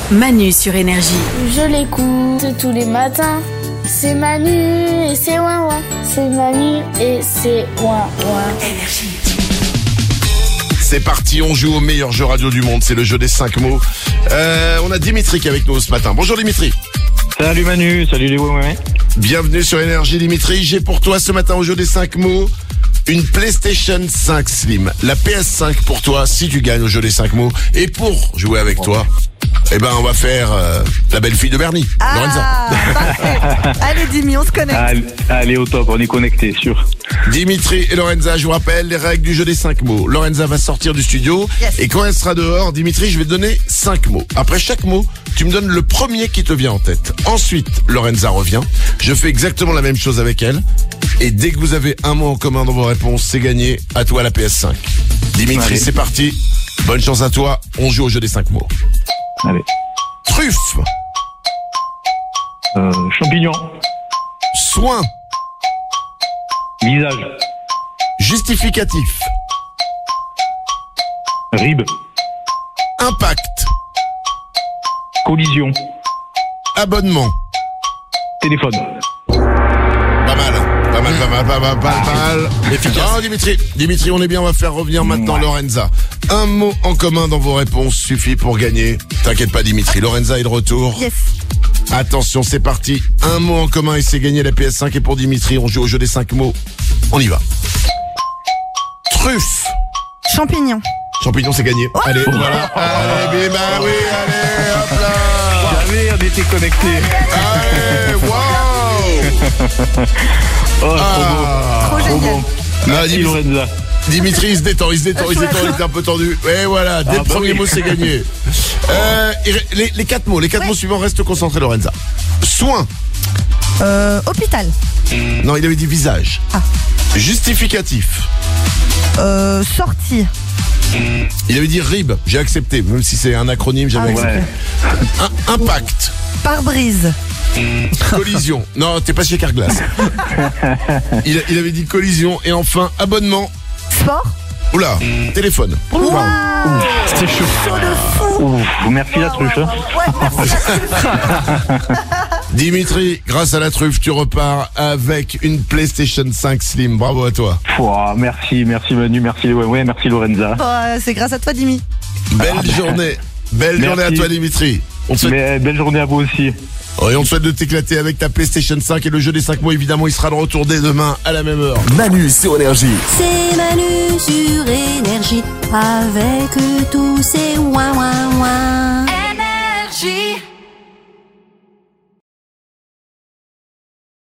Manu sur Énergie. Je l'écoute tous les matins. C'est Manu et c'est ouin ouin. C'est Manu et c'est ouin ouin. Énergie. C'est parti, on joue au meilleur jeu radio du monde, c'est le jeu des 5 mots. On a Dimitri qui est avec nous ce matin. Bonjour Dimitri. Salut Manu, salut les ouais. Bienvenue sur Énergie Dimitri. J'ai pour toi ce matin au jeu des 5 mots une PlayStation 5 Slim. La PS5 pour toi si tu gagnes au jeu des 5 mots. Et pour jouer avec toi, on va faire la belle fille de Bernie, Lorenza. Parfait. Allez Dimi, on se connecte. Allez au top, on est connectés, sûr. Dimitri et Lorenza, je vous rappelle les règles du jeu des 5 mots. Lorenza va sortir du studio et quand elle sera dehors, Dimitri, je vais te donner 5 mots. Après chaque mot, tu me donnes le premier qui te vient en tête. Ensuite, Lorenza revient. Je fais exactement la même chose avec elle. Et dès que vous avez un mot en commun dans vos réponses, c'est gagné. À toi la PS5. Dimitri, allez. C'est parti. Bonne chance à toi. On joue au jeu des 5 mots. Allez. Truffe. Champignon. Soin. Visage. Justificatif. Rib. Impact. Collision. Abonnement. Téléphone. Pas mal. Efficace. Oh, Dimitri, on est bien, on va faire revenir maintenant Lorenza. Un mot en commun dans vos réponses suffit pour gagner. T'inquiète pas Dimitri, Lorenza est de retour. Yes. Attention, c'est parti. Un mot en commun et c'est gagné la PS5. Et pour Dimitri, on joue au jeu des 5 mots. On y va. Truffe. Champignon. Champignon, c'est gagné. Allez, voilà. Allez, oui, allez, hop là. Jamais on était connectés. Allez, waouh. Oh, Trop trop génial. bon. Merci Lorenza. Dimitri, il se détend, il était un peu tendu. Et voilà, dès le premier mot, c'est gagné. Les 4 mots, suivants, reste concentré, Lorenza. Soin. Hôpital. Non, il avait dit visage. Justificatif. Sortie. Il avait dit RIB, j'ai accepté, même si c'est un acronyme, j'avais accepté. Impact. Pare-brise. Collision. Non, t'es pas chez Carglass. Il avait dit collision. Et enfin, abonnement. Sport. Oula, téléphone. C'était chaud. Merci la truffe. Dimitri, grâce à la truffe, tu repars avec une PlayStation 5 Slim. Bravo à toi. Merci Manu, merci merci Lorenza. C'est grâce à toi Dimi. Belle journée. Belle journée à toi Dimitri. Belle journée à vous aussi. Et on te souhaite de t'éclater avec ta PlayStation 5 et le jeu des 5 mots, évidemment, il sera de retour dès demain à la même heure. Manu sur Énergie. C'est Manu sur Énergie. Avec tous ces ouin ouin ouin. Énergie.